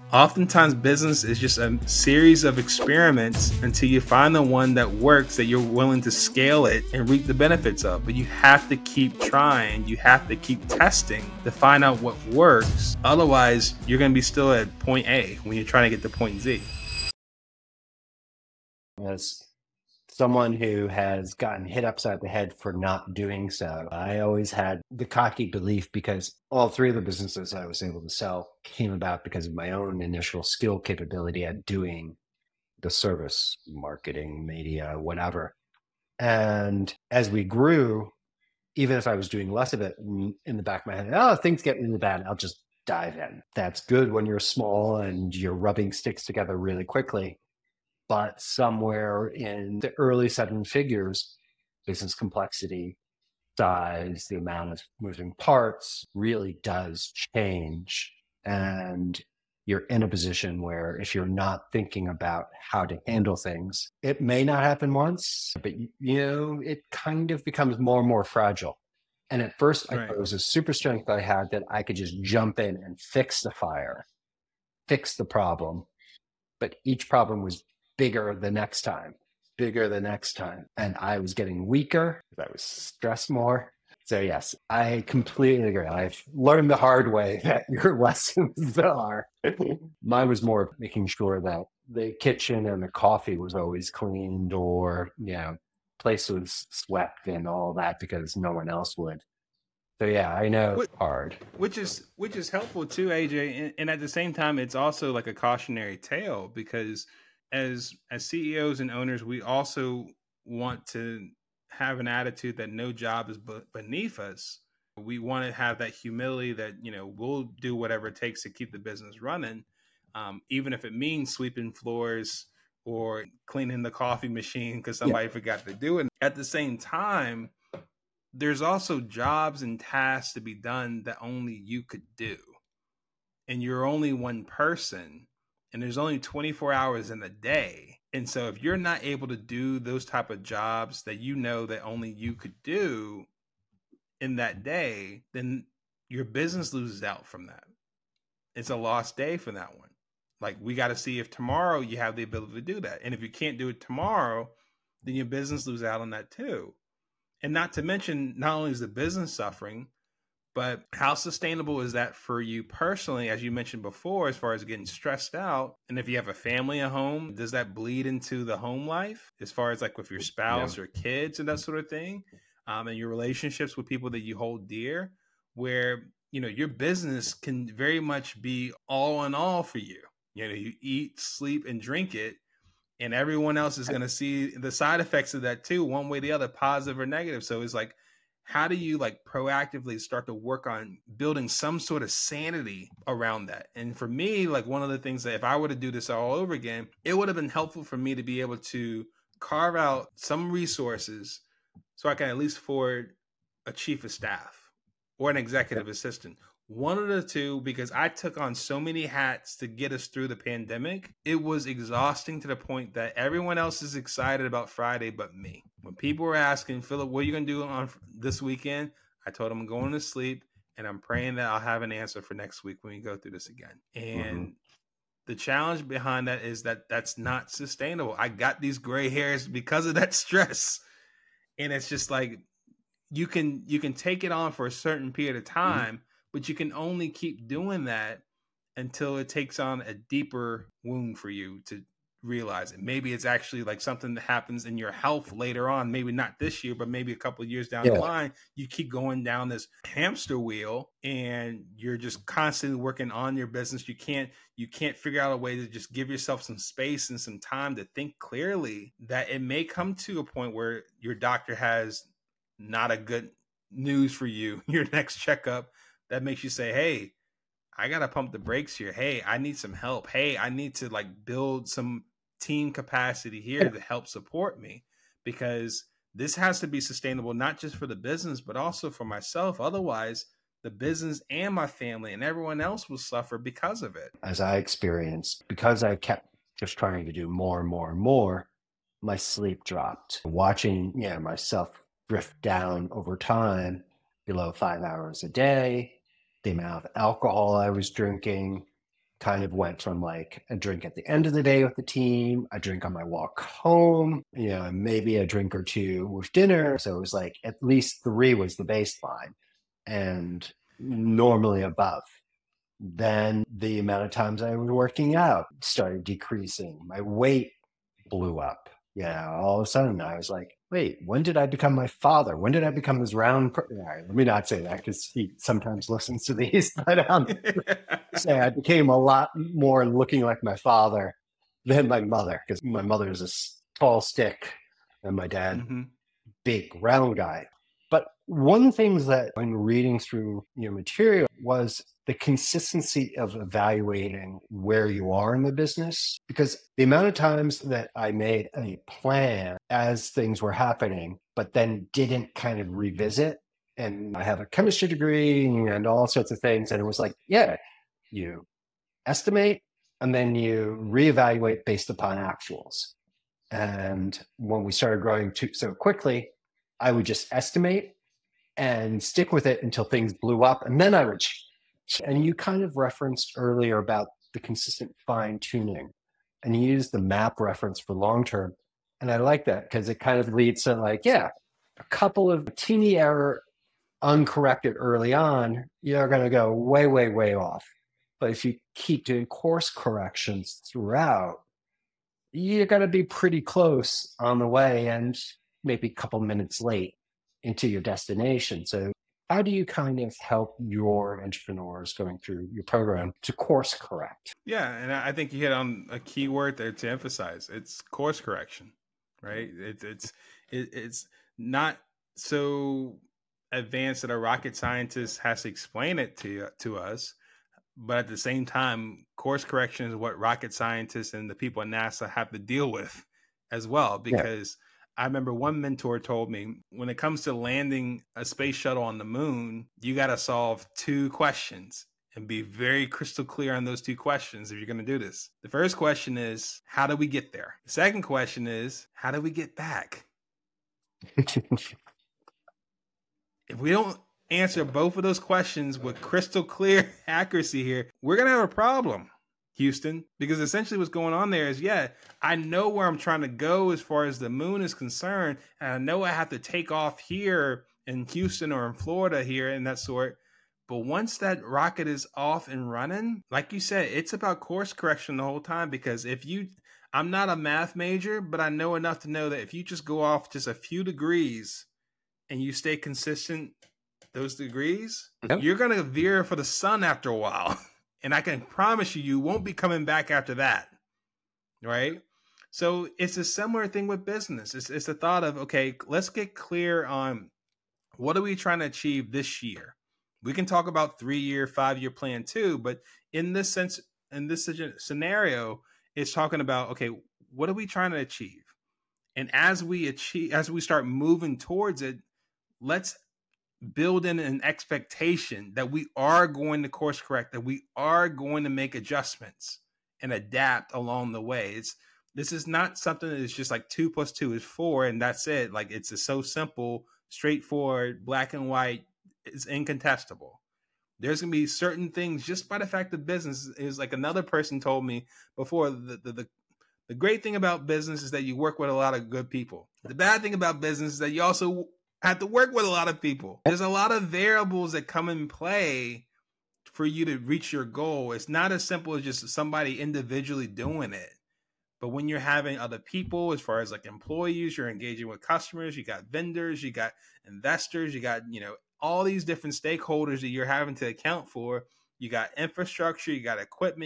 Oftentimes, business is just a series of experiments until you find the one that works that you're willing to scale it and reap the benefits of. But you have to keep trying, you have to keep testing to find out what works. Otherwise, you're going to be still at point A when you're trying to get to point Z. As someone who has gotten hit upside the head for not doing so, I always had the cocky belief, because all three of the businesses I was able to sell came about because of my own initial skill capability at doing the service, marketing, media, whatever. And as we grew, even if I was doing less of it, in the back of my head, oh, things get really bad, I'll just dive in. That's good when you're small and you're rubbing sticks together really quickly. But somewhere in the early seven figures, business complexity, size, the amount of moving parts really does change. And you're in a position where if you're not thinking about how to handle things, it may not happen once, but it kind of becomes more and more fragile. And at first, I thought Right. it was a super strength I had, that I could just jump in and fix the fire, fix the problem. But each problem was bigger the next time, bigger the next time. And I was getting weaker because I was stressed more. So yes, I completely agree. I've learned the hard way that your lessons are. Mine was more of making sure that the kitchen and the coffee was always cleaned, or, place was swept and all that, because no one else would. So yeah, I know What it's hard. which is helpful too, AJ, and at the same time, it's also like a cautionary tale because as CEOs and owners, we also want to have an attitude that no job is beneath us. We want to have that humility that we'll do whatever it takes to keep the business running, even if it means sweeping floors or cleaning the coffee machine because Yeah. somebody forgot to do it. At the same time, there's also jobs and tasks to be done that only you could do. And you're only one person, and there's only 24 hours in a day. And so if you're not able to do those type of jobs that that only you could do in that day, then your business loses out from that. It's a lost day for that one. Like, we got to see if tomorrow you have the ability to do that. And if you can't do it tomorrow, then your business loses out on that too. And not to mention, not only is the business suffering, but how sustainable is that for you personally, as you mentioned before, as far as getting stressed out? And if you have a family at home, does that bleed into the home life as far as like with your Yeah. spouse or kids and that sort of thing? And your relationships with people that you hold dear, where, your business can very much be all in all for you. You eat, sleep, and drink it, and everyone else is going to see the side effects of that too, one way or the other, positive or negative. So it's like, how do you like proactively start to work on building some sort of sanity around that? And for me, like, one of the things that if I were to do this all over again, it would have been helpful for me to be able to carve out some resources so I can at least afford a chief of staff or an Yeah. executive assistant. One of the two, because I took on so many hats to get us through the pandemic, it was exhausting to the point that everyone else is excited about Friday but me. When people were asking, Philip, what are you going to do on this weekend? I told them I'm going to sleep, and I'm praying that I'll have an answer for next week when we go through this again. Mm-hmm. And the challenge behind that is that that's not sustainable. I got these gray hairs because of that stress. And it's just like, you can take it on for a certain period of Mm-hmm. time, but you can only keep doing that until it takes on a deeper wound for you to realize it. Maybe it's actually like something that happens in your health later on, maybe not this year, but maybe a couple of years down the Yeah. line. You keep going down this hamster wheel and you're just constantly working on your business. You can't figure out a way to just give yourself some space and some time to think clearly, that it may come to a point where your doctor has not a good news for you, your next checkup, that makes you say, hey, I gotta pump the brakes here. Hey, I need some help. Hey, I need to like build some team capacity here Yeah. to help support me, because this has to be sustainable, not just for the business, but also for myself. Otherwise, the business and my family and everyone else will suffer because of it. As I experienced, because I kept just trying to do more and more and more, my sleep dropped. Watching, myself drift down over time below 5 hours a day, the amount of alcohol I was drinking, kind of went from like a drink at the end of the day with the team, a drink on my walk home, and maybe a drink or two with dinner. So it was like at least 3 was the baseline and normally above. Then the amount of times I was working out started decreasing. My weight blew up. All of a sudden I was like, wait, when did I become my father? When did I become this round All right, let me not say that because he sometimes listens to these. But say I became a lot more looking like my father than my mother, because my mother is a tall stick and my dad, big round guy. But one of the things that when reading through your material was the consistency of evaluating where you are in the business, because the amount of times that I made a plan as things were happening, but then didn't kind of revisit. And I have a chemistry degree and all sorts of things. And it was like, you estimate and then you reevaluate based upon actuals. And when we started growing so quickly, I would just estimate and stick with it until things blew up, and then I would change. And you kind of referenced earlier about the consistent fine tuning, and you used the MAP reference for long term. And I like that because it kind of leads to like, a couple of teeny error uncorrected early on, you're going to go way, way, way off. But if you keep doing course corrections throughout, you're going to be pretty close on the way and maybe a couple minutes late into your destination. So how do you kind of help your entrepreneurs going through your program to course correct? Yeah, and I think you hit on a key word there to emphasize. It's course correction, right? It's not so advanced that a rocket scientist has to explain it to us, but at the same time, course correction is what rocket scientists and the people at NASA have to deal with as well. Because I remember one mentor told me, when it comes to landing a space shuttle on the moon, you got to solve 2 questions and be very crystal clear on those 2 questions if you're going to do this. The first question is, how do we get there? The second question is, how do we get back? If we don't answer both of those questions with crystal clear accuracy here, we're going to have a problem, Houston, because essentially what's going on there is, I know where I'm trying to go as far as the moon is concerned, and I know I have to take off here in Houston or in Florida here and that sort. But once that rocket is off and running, like you said, it's about course correction the whole time, because I'm not a math major, but I know enough to know that if you just go off just a few degrees and you stay consistent those degrees, you're going to veer for the sun after a while. And I can promise you won't be coming back after that. Right? So it's a similar thing with business. It's the thought of, okay, let's get clear on what are we trying to achieve this year? We can talk about 3-year, 5-year plan too, but in this sense, in this scenario, it's talking about, okay, what are we trying to achieve? And as we start moving towards it, let's build in an expectation that we are going to course correct, that we are going to make adjustments and adapt along the way. This is not something that is just like 2 + 2 is 4 and that's it. Like, it's so simple, straightforward, black and white. It's incontestable. There's going to be certain things just by the fact of business. Is like another person told me before, the great thing about business is that you work with a lot of good people. The bad thing about business is that you also have to work with a lot of people. There's a lot of variables that come in play for you to reach your goal. It's not as simple as just somebody individually doing it. But when you're having other people, as far as like employees, you're engaging with customers, you got vendors, you got investors, you got, all these different stakeholders that you're having to account for. You got infrastructure, you got equipment,